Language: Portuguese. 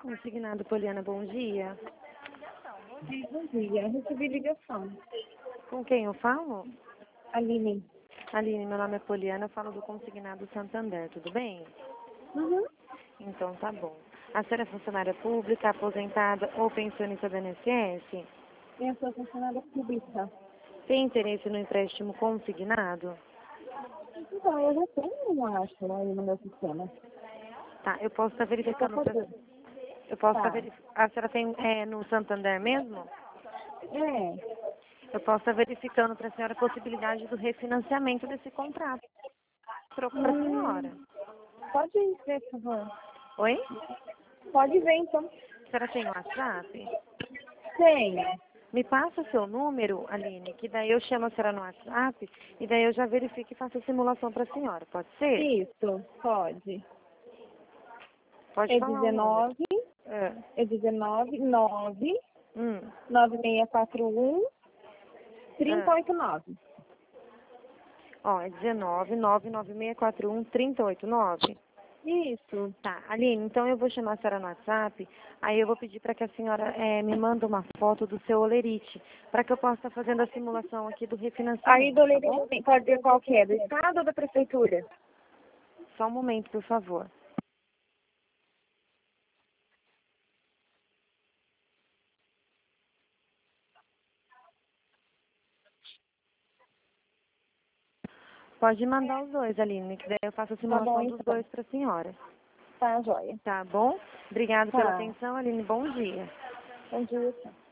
Consignado Poliana, bom dia. Bom dia, recebi ligação. Com quem eu falo? Aline. Aline, meu nome é Poliana, eu falo do Consignado Santander, tudo bem? Uhum. Então tá bom. A senhora é funcionária pública, aposentada ou pensionista do INSS? Eu sou funcionária pública. Tem interesse no empréstimo consignado? Então, eu já tenho um acho aí no meu sistema. Tá, eu posso estar Eu tô verificando pra... fazendo. Eu posso estar Tá. verificando... A senhora tem no Santander mesmo? É. Eu posso estar verificando para a senhora a possibilidade do refinanciamento desse contrato. Troco para a senhora. Pode ver, por favor. Oi? Pode ver, então. A senhora tem WhatsApp? Tenho. Me passa o seu número, Aline, que daí eu chamo a senhora no WhatsApp e daí eu já verifico e faço a simulação para a senhora. Pode ser? Isso, pode. Pode É falar o número. 19, É. é 19, 9, Hum. 9641, É. 3089. Ó, é 19 99641 3089. Isso. Tá, Aline, então eu vou chamar a senhora no WhatsApp, aí eu vou pedir para que a senhora me manda uma foto do seu olerite, para que eu possa estar fazendo a simulação aqui do Aí, refinanciamento, tá bom? Dolene, pode ver qual que é, do Estado ou da Prefeitura? Só um momento, por favor. Pode mandar os dois, Aline, que daí eu faço a Tá bom, simulação dos então. dois para a senhora. Tá, joia. Tá bom? Obrigada pela Tá. atenção, Aline. Bom dia. Bom dia.